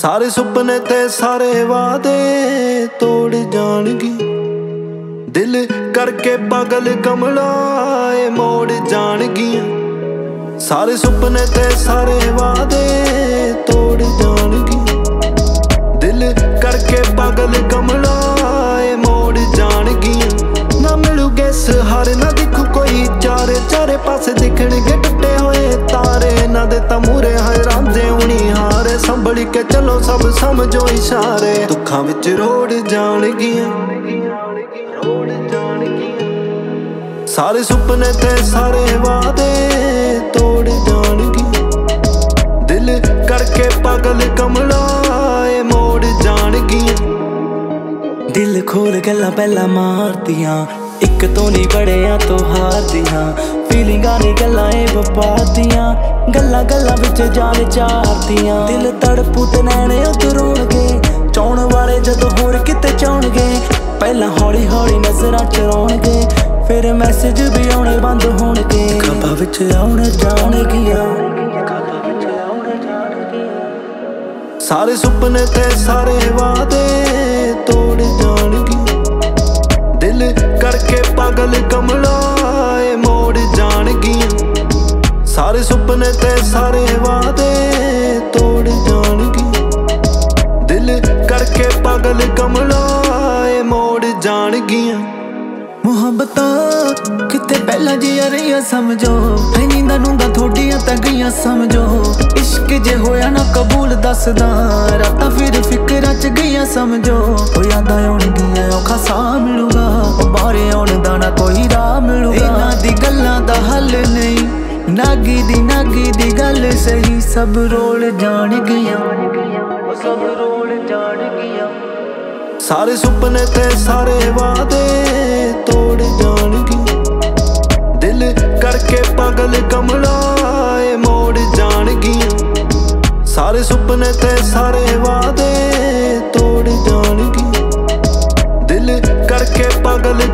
सारे सुपने ते सारे वादे तोड़ जाणगी। दिल करके पागल कमलाए मोड़ जाणगियां। सारे सुपने ते सारे वादे तोड़ जाणगी। दिल करके पागल कमलाए मोड़ जाणगियां। ना मिलूगे सहारे ना दिखू कोई चारे, चारे पासे दिखणगे टुटे होए तारे। ना दे तमूरे हैरान दे उनी हारे, संभल के चलो सब समझो इशारे। दुखां विच रोड़ जाणगियां। सारे सुपने ते सारे वादे तोड़ जाणगी। दिल करके पागल कमलाए मोड़ जाणगियां। दिल खोल गल्लां पहला मारदियां, इक तो नहीं बड़िया तो हारदियां। फीलिंगां ने गल्लां ए वपादियां, गल्लां गल्लां विच जान चारदियां। दिल तड़पू ते नैणे उधरोणगे, चाहण वाले जदों होर किते चाहणगे। पहला हौली हौली नज़रां चराउणगे, फिर मैसेज भी आउणे बंद होणगे। ख्वाबां विच आउण जाणगियां। सारे सुपने ते सारे वादे तोड़ जाणगी। दिल करके पागल कमलाए मोड़ जाणगियां। सारे सुपने ते सारे वादे तोड़ जाणगी। दिल करके पागल कमलाए मोड़ जाणगियां। मुहब्बतां किते पहला जिया रहिया समझो, नींदा नूंदा थोड़ियां तां गईयां समझो। इश्क जे होया ना कबूल दसदा, रातां फिर फिकरां च गईयां समझो। ओ यादां आउणगियां औखा साह मिलूगा, ओ बाहरे आउण दा ना कोई राह मिलूगा। इन्हां दी गल्लां दा हल नहीं, नागी दी गल सही। सब रोल जाणगियां, ओ सब रोल जाणगियां। सारे सुपने ते सारे वादे तोड़ जाणगी। दिल करके पागल कमलाए मोड़ जाणगियां। सारे सुपने ते सारे वादे तोड़ जाणगी। दिल करके पागल